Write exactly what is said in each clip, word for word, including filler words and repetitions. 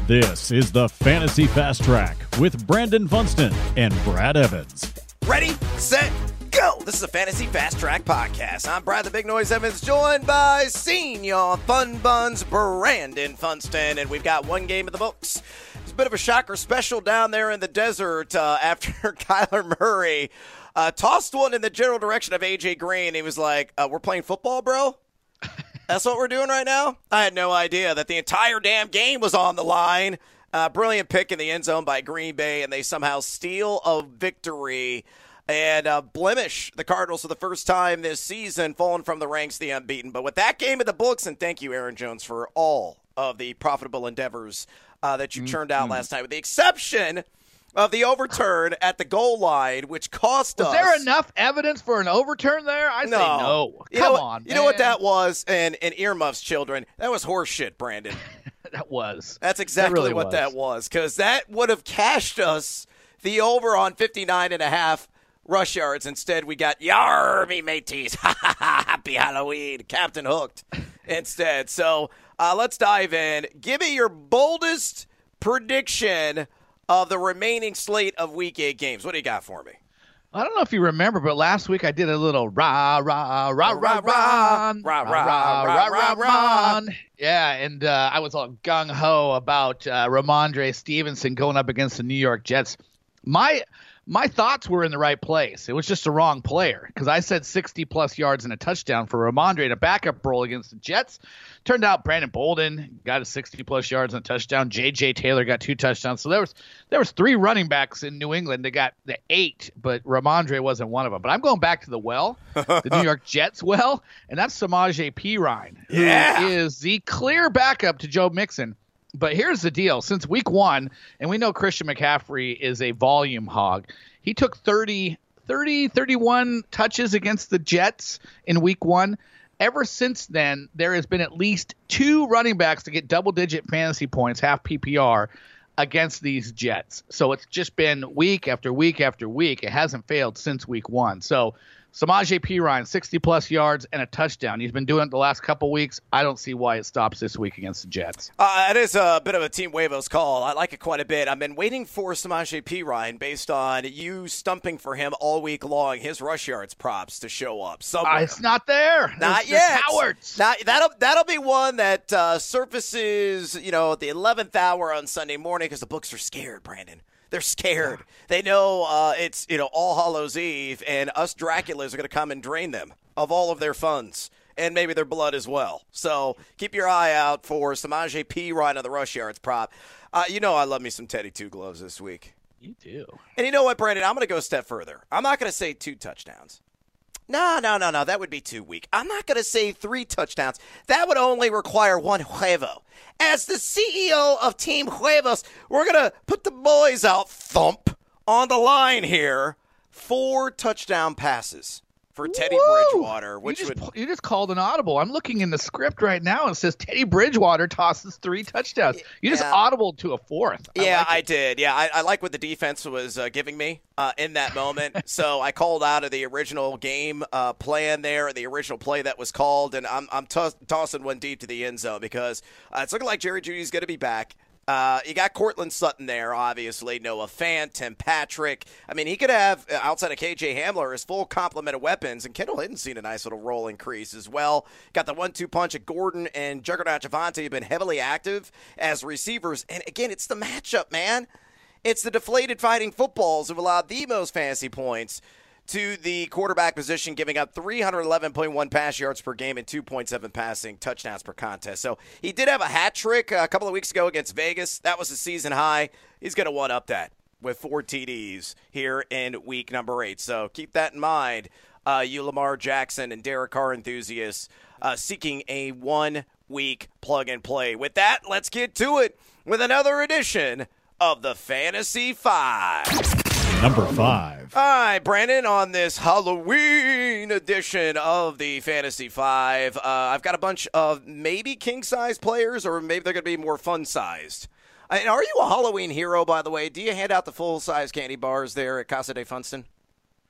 This is the Fantasy Fast Track with Brandon Funston and Brad Evans. Ready, set, go! This is the Fantasy Fast Track Podcast. I'm Brad the Big Noise Evans, joined by Senior Fun Buns Brandon Funston, and we've got one game in the books. It's a bit of a shocker special down there in the desert uh, after Kyler Murray uh, tossed one in the general direction of A J Green. He was like, uh, we're playing football, bro? That's what we're doing right now? I had no idea that the entire damn game was on the line. Uh, brilliant pick in the end zone by Green Bay, and they somehow steal a victory and uh, blemish the Cardinals for the first time this season, falling from the ranks, the unbeaten. But with that game in the books, and thank you, Aaron Jones, for all of the profitable endeavors uh, that you churned out mm-hmm. last night, with the exception of the overturn at the goal line, which cost was us. Was there enough evidence for an overturn there? I no. say no. Come you know, on, You man. know what that was? And, and earmuffs, children. That was horse shit, Brandon. That was. That's exactly that really what was. that was, because that would have cashed us the over on fifty-nine and a half rush yards. Instead, we got Yar, me mateys. Happy Halloween. Captain Hooked instead. So uh, let's dive in. Give me your boldest prediction of the remaining slate of Week eight games. What do you got for me? I don't know if you remember, but last week I did a little rah, rah, rah, rah, rah, rah, rah, rah, rah, rah, rah. Yeah, and uh, I was all gung-ho about uh, Ramondre Stevenson going up against the New York Jets. My my thoughts were in the right place. It was just the wrong player, because I said sixty-plus yards and a touchdown for Ramondre in a backup role against the Jets. Turned out Brandon Bolden got a sixty-plus yards and a touchdown. J J Taylor got two touchdowns. So there was there was three running backs in New England that got the eight, but Ramondre wasn't one of them. But I'm going back to the well, the New York Jets well, and that's Samaje Perine, who yeah. is the clear backup to Joe Mixon. But here's the deal. Since week one, and we know Christian McCaffrey is a volume hog, he took thirty, thirty, thirty-one touches against the Jets in week one. Ever since then, there has been at least two running backs to get double-digit fantasy points, half P P R, against these Jets. So it's just been week after week after week. It hasn't failed since week one. So Samaje Perine, sixty-plus yards and a touchdown. He's been doing it the last couple weeks. I don't see why it stops this week against the Jets. Uh, it is a bit of a Team Huevos call. I like it quite a bit. I've been waiting for Samaje Perine based on you stumping for him all week long, his rush yards props to show up somewhere. Uh, it's not there. Not They're, yet. they're cowards. Not, that'll, that'll be one that uh, surfaces, you know, at the eleventh hour on Sunday morning, because the books are scared, Brandon. They're scared. They know uh, it's, you know, All Hallows Eve, and us Draculas are going to come and drain them of all of their funds and maybe their blood as well. So keep your eye out for Samaje Perine on the rush yards prop. Uh, you know I love me some Teddy Two Gloves this week. You do. And you know what, Brandon? I'm going to go a step further. I'm not going to say two touchdowns. No, no, no, no. That would be too weak. I'm not going to say three touchdowns. That would only require one huevo. As the C E O of Team Huevos, we're going to put the boys out thump on the line here. Four touchdown passes for Teddy Woo! Bridgewater, which you just, would you just called an audible. I'm looking in the script right now, and it says Teddy Bridgewater tosses three touchdowns. You just Yeah. audible to a fourth. I Yeah, like I it. did. Yeah, I, I like what the defense was uh, giving me uh, in that moment. So I called out of the original game uh, plan there, the original play that was called, and I'm I'm toss- tossing one deep to the end zone because uh, it's looking like Jerry Jeudy's going to be back. Uh, you got Cortland Sutton there, obviously. Noah Fant, Tim Patrick. I mean, he could have, outside of K J Hamler, his full complement of weapons. And Kendall Hinton's seen a nice little role increase as well. Got the one two punch of Gordon and Juggernaut Javante have been heavily active as receivers. And again, it's the matchup, man. It's the deflated fighting footballs who've allowed the most fantasy points to the quarterback position, giving up three eleven point one pass yards per game and two point seven passing touchdowns per contest. So he did have a hat trick a couple of weeks ago against Vegas. That was a season high. He's going to one-up that with four T Ds here in week number eight. So keep that in mind, uh, you Lamar Jackson and Derek Carr enthusiasts uh, seeking a one-week plug-and-play. With that, let's get to it with another edition of the Fantasy Five. Number five. All right, Brandon, on this Halloween edition of the Fantasy Five, uh, I've got a bunch of maybe king-size players, or maybe they're going to be more fun-sized. And are you a Halloween hero, by the way? Do you hand out the full-size candy bars there at Casa de Funston?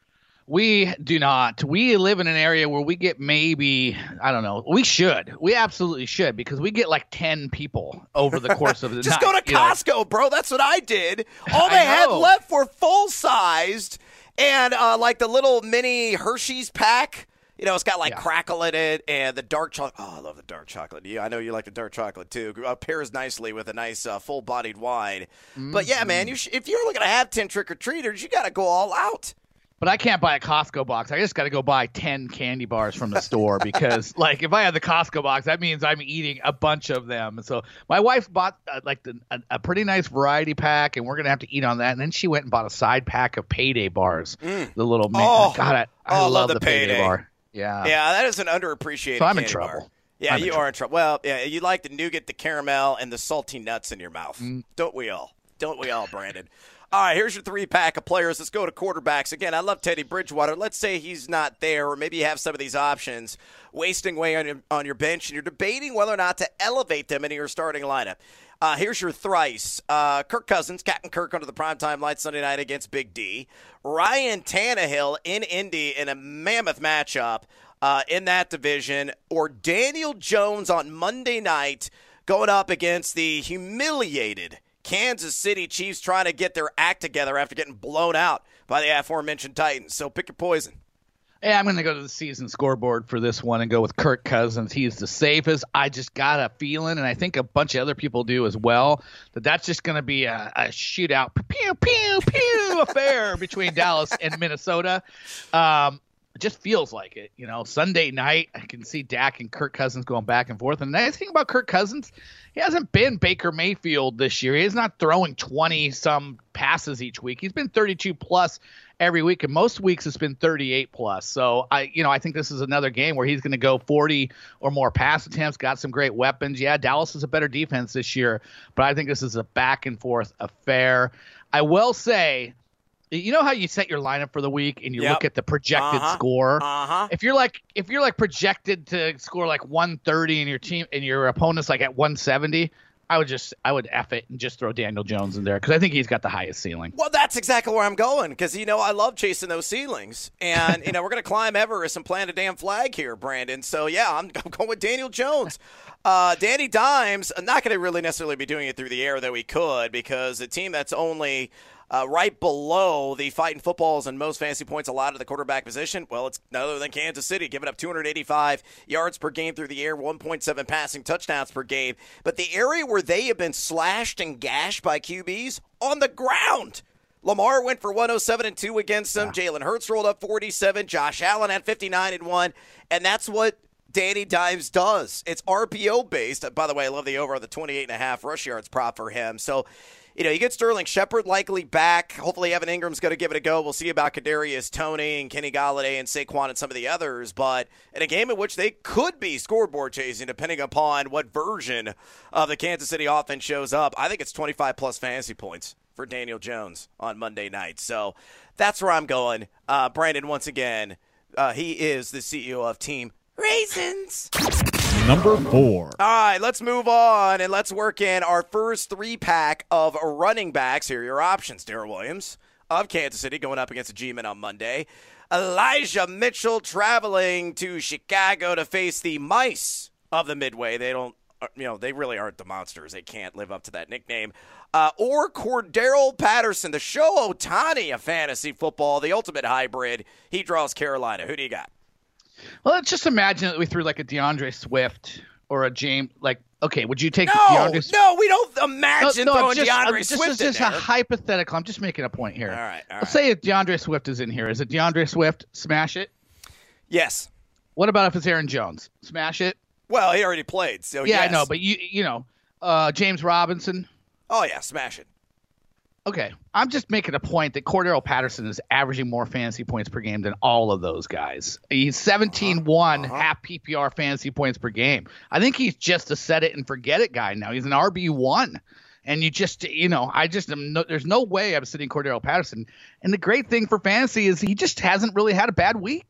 We do not. We live in an area where we get maybe, I don't know, we should. We absolutely should because we get like ten people over the course of the Just night. go to Costco, know. bro. That's what I did. All they had left were full-sized and uh, like the little mini Hershey's pack. You know, it's got like yeah. crackle in it and the dark chocolate. Oh, I love the dark chocolate. Yeah, I know you like the dark chocolate too. It pairs nicely with a nice uh, full-bodied wine. Mm-hmm. But yeah, man, you sh- if you're looking to have ten trick-or-treaters, you got to go all out. But I can't buy a Costco box. I just got to go buy ten candy bars from the store because, like, if I have the Costco box, that means I'm eating a bunch of them. So my wife bought, uh, like, the, a, a pretty nice variety pack, and we're going to have to eat on that. And then she went and bought a side pack of Payday bars, mm. the little man. Oh, God, I, I oh, love, love the, the Payday. Payday bar. Yeah. Yeah, that is an underappreciated So I'm in candy trouble. bar. Yeah, I'm you in are trouble. in trouble. Well, yeah, you like the nougat, the caramel, and the salty nuts in your mouth. Mm. Don't we all? Don't we all, Brandon? All right, here's your three-pack of players. Let's go to quarterbacks. Again, I love Teddy Bridgewater. Let's say he's not there, or maybe you have some of these options wasting away on your, on your bench, and you're debating whether or not to elevate them into your starting lineup. Uh, here's your thrice. Uh, Kirk Cousins, Captain Kirk under the primetime light Sunday night against Big D. Ryan Tannehill in Indy in a mammoth matchup uh, in that division. Or Daniel Jones on Monday night going up against the humiliated Kansas City Chiefs trying to get their act together after getting blown out by the aforementioned Titans. So pick your poison. Hey, I'm going to go to the season scoreboard for this one and go with Kirk Cousins. He's the safest. I just got a feeling, and I think a bunch of other people do as well, that that's just going to be a, a shootout, pew, pew, pew affair between Dallas and Minnesota. Um, it just feels like it. You know, Sunday night, I can see Dak and Kirk Cousins going back and forth. And the nice thing about Kirk Cousins, he hasn't been Baker Mayfield this year. He's not throwing twenty-some passes each week. He's been thirty-two plus every week, and most weeks it's been thirty-eight plus. So I, you know, I think this is another game where he's going to go forty or more pass attempts. Got some great weapons. Yeah, Dallas is a better defense this year, but I think this is a back and forth affair. I will say, you know how you set your lineup for the week and you yep. look at the projected uh-huh. score. Uh-huh. If you're like, if you're like projected to score like one thirty and your team and your opponent's like at one seventy. I would just, I would F it and just throw Daniel Jones in there because I think he's got the highest ceiling. Well, that's exactly where I'm going because, you know, I love chasing those ceilings. And, you know, we're going to climb Everest and plant a damn flag here, Brandon. So, yeah, I'm, I'm going with Daniel Jones. Uh, Danny Dimes, I'm not going to really necessarily be doing it through the air, though we could, because a team that's only uh, right below the fighting footballs and most fantasy points allowed to the quarterback position, well, it's none other than Kansas City, giving up two hundred eighty-five yards per game through the air, one point seven passing touchdowns per game. But the area where they have been slashed and gashed by Q Bs, on the ground. Lamar went for one oh seven and two against them. Yeah. Jalen Hurts rolled up forty-seven. Josh Allen had fifty-nine and one. And that's what Danny Dimes does. It's R P O based. By the way, I love the over on the twenty-eight and a half rush yards prop for him. So, you know, you get Sterling Shepard likely back. Hopefully Evan Ingram's going to give it a go. We'll see about Kadarius Toney and Kenny Golladay and Saquon and some of the others. But in a game in which they could be scoreboard chasing, depending upon what version of the Kansas City offense shows up, I think it's twenty-five plus fantasy points for Daniel Jones on Monday night. So that's where I'm going. Uh, Brandon, once again, uh, he is the C E O of Team Raisins. Number four. All right, let's move on and let's work in our first three-pack of running backs. Here are your options. Darrell Williams of Kansas City going up against the G-Men on Monday. Elijah Mitchell traveling to Chicago to face the Mice of the Midway. They don't, you know, they really aren't the Monsters. They can't live up to that nickname. Uh, or Cordero Patterson, the Show Ohtani of fantasy football, the ultimate hybrid. He draws Carolina. Who do you got? Well, let's just imagine that we threw like a DeAndre Swift or a James. Like, okay, would you take no, DeAndre Swift? No, we don't imagine no, no, throwing just, DeAndre I'm, Swift just, in just there. a hypothetical. I'm just making a point here. All right, all right. Let's say if DeAndre Swift is in here. Is it DeAndre Swift? Smash it. Yes. What about if it's Aaron Jones? Smash it. Well, he already played, so yeah, yes. I know, but you, you know, uh, James Robinson. Oh yeah, smash it. Okay, I'm just making a point that Cordero Patterson is averaging more fantasy points per game than all of those guys. He's seventeen one uh-huh. uh-huh. half P P R fantasy points per game. I think he's just a set it and forget it guy now. He's an R B one. And you just, you know, I just am no, there's no way I'm sitting Cordero Patterson. And the great thing for fantasy is he just hasn't really had a bad week.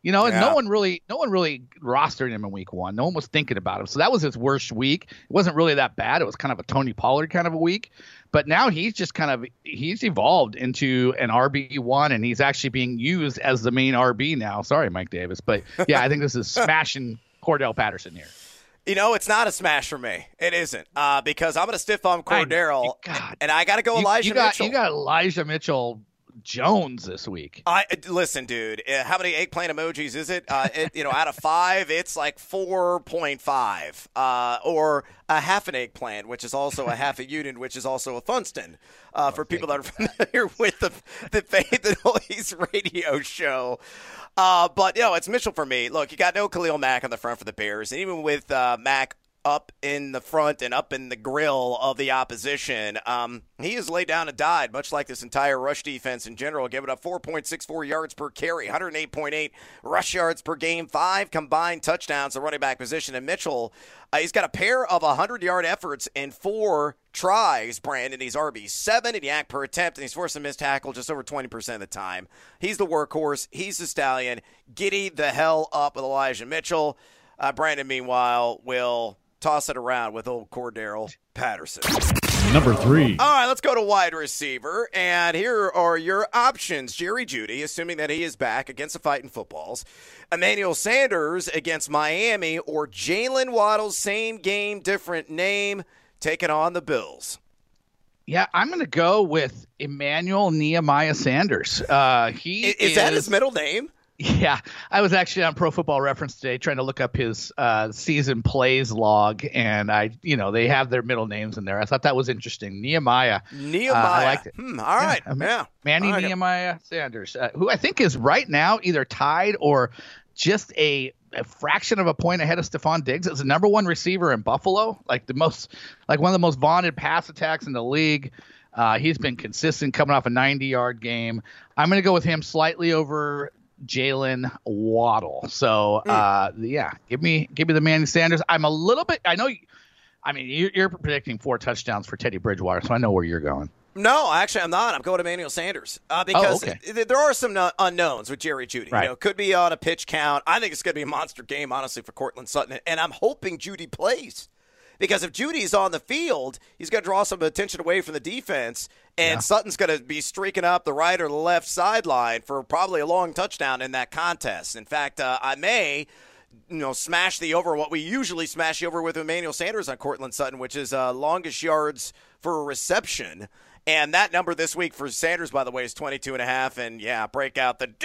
You know, and Yeah. no one really, no one really rostered him in week one. No one was thinking about him. So that was his worst week. It wasn't really that bad. It was kind of a Tony Pollard kind of a week. But now he's just kind of, he's evolved into an R B one, and he's actually being used as the main R B now. Sorry, Mike Davis. But yeah, I think this is smashing Cordell Patterson here. You know, it's not a smash for me. It isn't. Uh, because I'm going to stiff arm Cordero, God. and I got to go You, Elijah you got, Mitchell. You got Elijah Mitchell Jones this week. I listen, dude. uh, How many eggplant emojis is it? Uh, it you know, out of five, it's like four point five, uh, or a half an eggplant, which is also a half a unit, which is also a Funston. Uh, for people that are familiar with the the Faith and Noise radio show. Uh, but you know, it's Mitchell for me. Look, you got no Khalil Mack on the front for the Bears, and even with uh, Mack up in the front and up in the grill of the opposition, um, he has laid down and died, much like this entire rush defense in general, giving up four point six four yards per carry, one oh eight point eight rush yards per game, five combined touchdowns at running back position. And Mitchell, uh, he's got a pair of one hundred-yard efforts in four tries, Brandon. He's R B seven in yak per attempt, and he's forced a missed tackle just over twenty percent of the time. He's the workhorse. He's the stallion. Giddy the hell up with Elijah Mitchell. Uh, Brandon, meanwhile, will toss it around with old Cordero Patterson. Number three. All right, let's go to wide receiver. And here are your options. Jerry Jeudy, assuming that he is back against the Fighting Footballs. Emmanuel Sanders against Miami, or Jalen Waddle, same game, different name, taking on the Bills. Yeah, I'm going to go with Emmanuel Nehemiah Sanders. Uh, he Is, is is that his middle name? Yeah, I was actually on Pro Football Reference today trying to look up his uh, season plays log, and I, you know, they have their middle names in there. I thought that was interesting. Nehemiah. Nehemiah. Uh, I liked it. Hmm, all right. Yeah, Yeah. Manny All right. Nehemiah Sanders, uh, who I think is right now either tied or just a, a fraction of a point ahead of Stephon Diggs as the number one receiver in Buffalo, like the most, like one of the most vaunted pass attacks in the league. Uh, he's been consistent coming off a ninety-yard game. I'm going to go with him slightly over Jalen Waddle. So, uh, yeah, give me give me the Manny Sanders. I'm a little bit. I know. I mean, you're, you're predicting four touchdowns for Teddy Bridgewater, so I know where you're going. No, actually, I'm not. I'm going to Emmanuel Sanders uh, because Oh, okay. th- there are some no- unknowns with Jerry Jeudy. Right. You know, could be on a pitch count. I think it's going to be a monster game, honestly, for Cortland Sutton, and I'm hoping Jeudy plays. Because if Judy's on the field, he's going to draw some attention away from the defense, and Yeah. Sutton's going to be streaking up the right or the left sideline for probably a long touchdown in that contest. In fact, uh, I may, you know, smash the over what we usually smash the over with Emmanuel Sanders on Cortland Sutton, which is uh, longest yards for a reception. And that number this week for Sanders, by the way, is twenty-two and a half. And yeah, break out the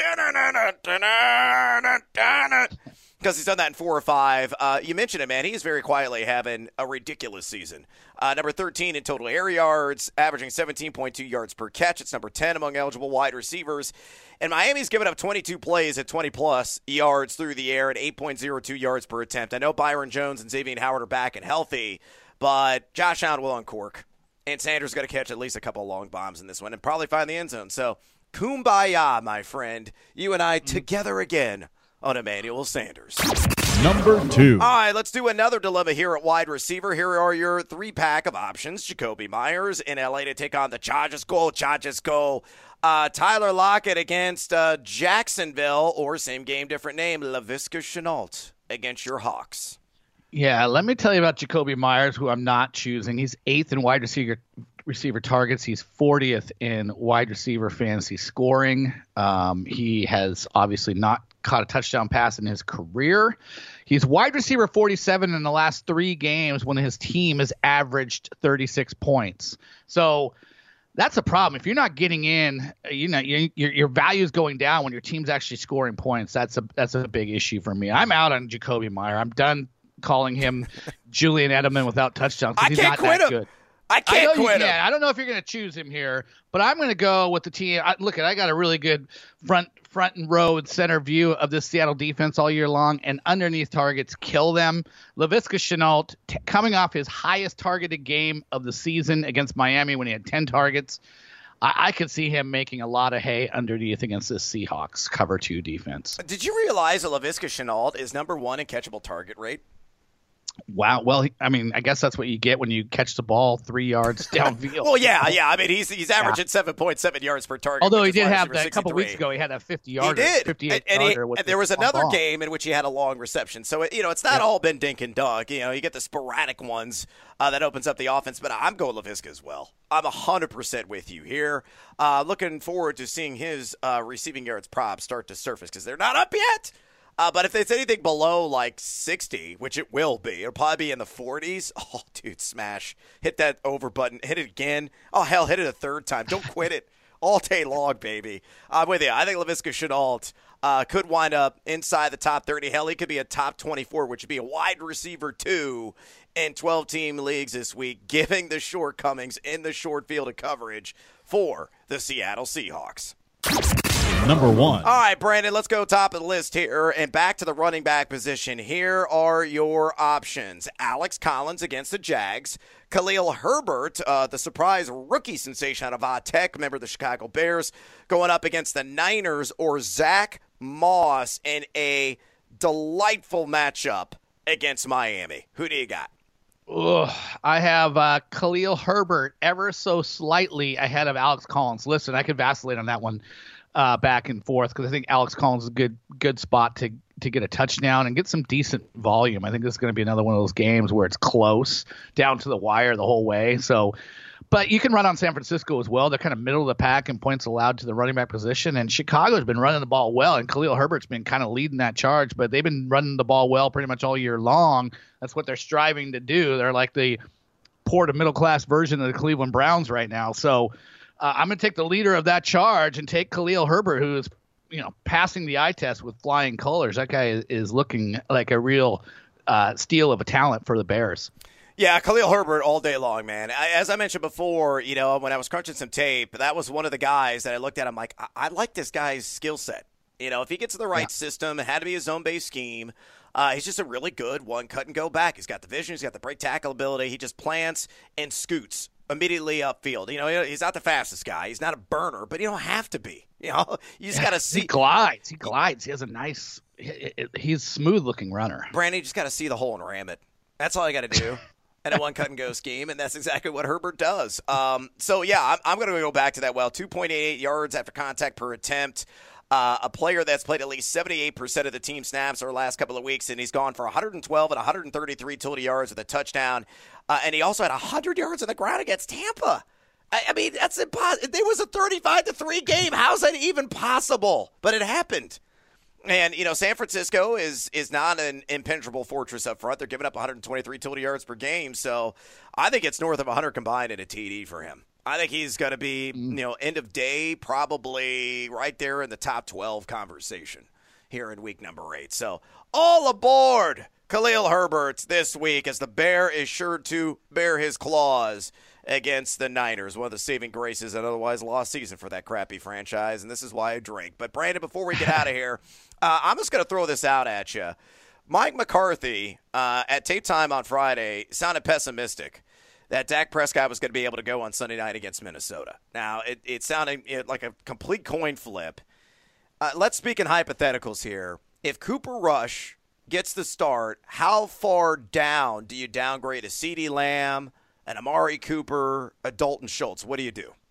because he's done that in four or five. Uh, you mentioned it, man. He is very quietly having a ridiculous season. Uh, number thirteen in total air yards, averaging seventeen point two yards per catch. It's number ten among eligible wide receivers. And Miami's given up twenty-two plays at twenty-plus yards through the air and eight point oh two yards per attempt. I know Byron Jones and Xavier Howard are back and healthy, but Josh Allen will uncork. And Sanders got to catch at least a couple of long bombs in this one and probably find the end zone. So, kumbaya, my friend. You and I together again on Emmanuel Sanders. Number two. All right, let's do another dilemma here at wide receiver. Here are your three-pack of options. Jacoby Myers in L A to take on the Chargers. Go, Chargers, go. Uh, Tyler Lockett against uh, Jacksonville, or same game, different name, Laviska Shenault against your Hawks. Yeah, let me tell you about Jacoby Myers, who I'm not choosing. He's eighth in wide receiver receiver targets. He's fortieth in wide receiver fantasy scoring. Um, he has obviously not caught a touchdown pass in his career. He's wide receiver forty-seven in the last three games when his team has averaged thirty-six points. So that's a problem. If you're not getting in, you know, your your, your value is going down when your team's actually scoring points. That's a that's a big issue for me. I'm out on Jacoby Myers. I'm done calling him Julian Edelman without touchdowns. I He's can't not quit that him. good. I I can't know you quit can. him. I don't know if you're going to choose him here, but I'm going to go with the team. I, look, I got a really good front front and row and center view of this Seattle defense all year long, and underneath targets kill them. Laviska Shenault, t- coming off his highest targeted game of the season against Miami when he had ten targets, I, I could see him making a lot of hay underneath against this Seahawks cover two defense. Did you realize that Laviska Shenault is number one in catchable target rate? Wow. Well, I mean, I guess that's what you get when you catch the ball three yards downfield. Well, yeah, yeah. I mean, he's he's averaging yeah. seven point seven yards per target. Although he did have that a couple weeks ago, he had a fifty-yarder. He did. fifty-eight and, and, yarder he, and there was another ball. game in which he had a long reception. So, you know, it's not yeah. all been dink and dunk. You know, you get the sporadic ones uh, that opens up the offense. But I'm going Laviska as well. I'm one hundred percent with you here. Uh, looking forward to seeing his uh, receiving yards props start to surface because they're not up yet. Uh, but if it's anything below like sixty, which it will be, it'll probably be in the forties. Oh, dude, smash. Hit that over button. Hit it again. Oh, hell, hit it a third time. Don't quit it. All day long, baby. I'm with you. I think Laviska Shenault uh, could wind up inside the top thirty. Hell, he could be a top twenty-four, which would be a wide receiver, too, in twelve-team leagues this week, giving the shortcomings in the short field of coverage for the Seattle Seahawks. Number one. All right, Brandon, let's go top of the list here and back to the running back position. Here are your options. Alex Collins against the Jags. Khalil Herbert, uh, the surprise rookie sensation out of Va Tech, member of the Chicago Bears, going up against the Niners, or Zach Moss in a delightful matchup against Miami. Who do you got? Ugh, I have uh, Khalil Herbert ever so slightly ahead of Alex Collins. Listen, I could vacillate on that one uh, back and forth because I think Alex Collins is a good good spot to to get a touchdown and get some decent volume. I think this is going to be another one of those games where it's close down to the wire the whole way. So, but you can run on San Francisco as well. They're kind of middle of the pack in points allowed to the running back position. And Chicago's been running the ball well, and Khalil Herbert's been kind of leading that charge. But they've been running the ball well pretty much all year long. That's what they're striving to do. They're like the poor to middle class version of the Cleveland Browns right now. So uh, I'm going to take the leader of that charge and take Khalil Herbert, who is, you know, passing the eye test with flying colors. That guy is, is looking like a real uh, steal of a talent for the Bears. Yeah, Khalil Herbert all day long, man. I, as I mentioned before, you know, when I was crunching some tape, that was one of the guys that I looked at. I'm like, I, I like this guy's skill set. You know, if he gets to the right yeah. system, it had to be a zone-based scheme. Uh, he's just a really good one cut and go back. He's got the vision. He's got the break tackle ability. He just plants and scoots immediately upfield. You know, he's not the fastest guy. He's not a burner, but you don't have to be. You know, you just got to see. He glides. He glides. He has a nice. He, he's a smooth-looking runner. Brandon, you just got to see the hole and ram it. That's all you got to do. And a one cut and go scheme, and that's exactly what Herbert does. Um, so yeah, I'm, I'm going to go back to that well. two point eight eight yards after contact per attempt. Uh, a player that's played at least seventy-eight percent of the team snaps over the last couple of weeks, and he's gone for one hundred twelve and one hundred thirty-three total yards with a touchdown. Uh, and he also had one hundred yards on the ground against Tampa. I, I mean, that's impossible. It was a thirty-five to three game. How's that even possible? But it happened. And, you know, San Francisco is is not an impenetrable fortress up front. They're giving up one hundred twenty-three total yards per game. So I think it's north of one hundred combined in a T D for him. I think he's going to be, you know, end of day, probably right there in the top twelve conversation here in week number eight. So all aboard Khalil Herbert this week as the Bear is sure to bear his claws against the Niners, one of the saving graces and otherwise lost season for that crappy franchise, and this is why I drink. But, Brandon, before we get out of here, uh, I'm just going to throw this out at you. Mike McCarthy, uh, at tape time on Friday, sounded pessimistic that Dak Prescott was going to be able to go on Sunday night against Minnesota. Now, it, it sounded it, like a complete coin flip. Uh, let's speak in hypotheticals here. If Cooper Rush gets the start, how far down do you downgrade a CeeDee Lamb, an Amari Cooper, a Dalton Schultz? What do you do?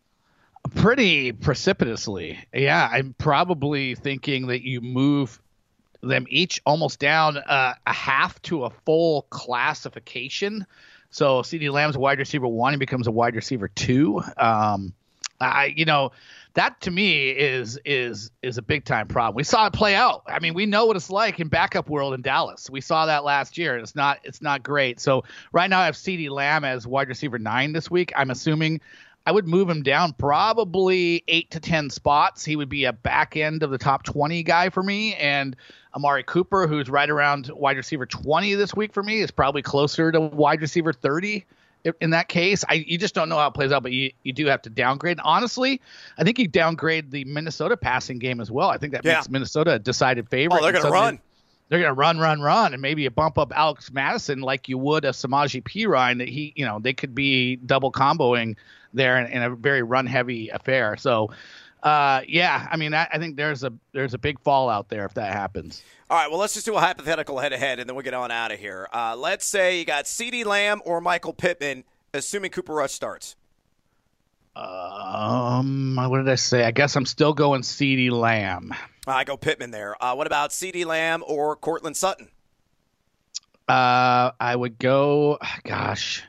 Pretty precipitously. Yeah, I'm probably thinking that you move them each almost down uh, a half to a full classification. So CeeDee Lamb's a wide receiver one, he becomes a wide receiver two. Um, I, you know, that to me is is is a big time problem. We saw it play out. I mean, we know what it's like in backup world in Dallas. We saw that last year, and it's not it's not great. So right now I have CeeDee Lamb as wide receiver nine this week. I'm assuming I would move him down probably eight to ten spots. He would be a back end of the top twenty guy for me, and Amari Cooper, who's right around wide receiver twenty this week for me, is probably closer to wide receiver thirty. In that case, I you just don't know how it plays out, but you, you do have to downgrade. Honestly, I think you downgrade the Minnesota passing game as well. I think that yeah. makes Minnesota a decided favorite. Oh, they're going to run. They're going to run, run, run, and maybe you bump up Alex Madison like you would a Samaje Perine. That he, you know, they could be double comboing there in, in a very run-heavy affair. So Uh, yeah, I mean, I, I think there's a there's a big fallout there if that happens. All right, well, let's just do a hypothetical head-to-head, and then we'll get on out of here. Uh, let's say you got CeeDee Lamb or Michael Pittman, assuming Cooper Rush starts. Um, what did I say? I guess I'm still going CeeDee Lamb. I go Pittman there. Uh, what about CeeDee Lamb or Cortland Sutton? Uh, I would go, gosh.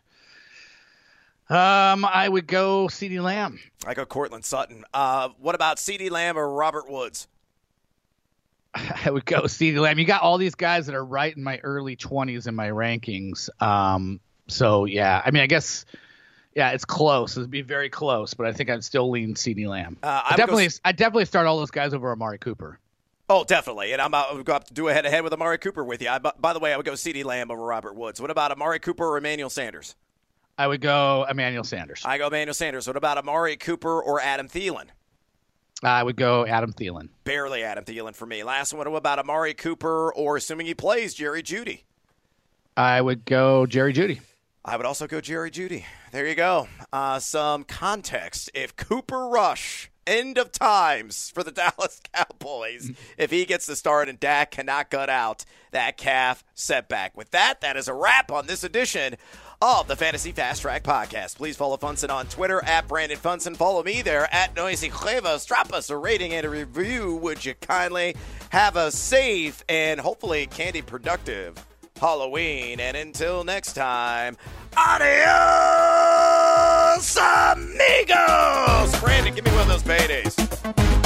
Um, I would go CeeDee Lamb. I go Cortland Sutton. Uh, what about CeeDee Lamb or Robert Woods? I would go CeeDee Lamb. You got all these guys that are right in my early twenties in my rankings. Um, so yeah, I mean, I guess, yeah, it's close. It'd be very close, but I think I'd still lean CeeDee Lamb. Uh, I definitely, go... I definitely start all those guys over Amari Cooper. Oh, definitely. And I'm going to have to do a head-to-head with Amari Cooper with you. I, by the way, I would go CeeDee Lamb over Robert Woods. What about Amari Cooper or Emmanuel Sanders? I would go Emmanuel Sanders. I go Emmanuel Sanders. What about Amari Cooper or Adam Thielen? I would go Adam Thielen. Barely Adam Thielen for me. Last one, what about Amari Cooper or, assuming he plays, Jerry Jeudy? I would go Jerry Jeudy. I would also go Jerry Jeudy. There you go. Uh, some context. If Cooper Rush, end of times for the Dallas Cowboys, if he gets the start and Dak cannot gut out that calf setback. With that, that is a wrap on this edition of the Fantasy Fast Track Podcast. Please follow Funson on Twitter at Brandon Funson. Follow me there at Noisy Cuevas. Drop us a rating and a review, would you kindly? Have a safe and hopefully candy productive Halloween. And until next time, adios, amigos! Brandon, give me one of those paydays.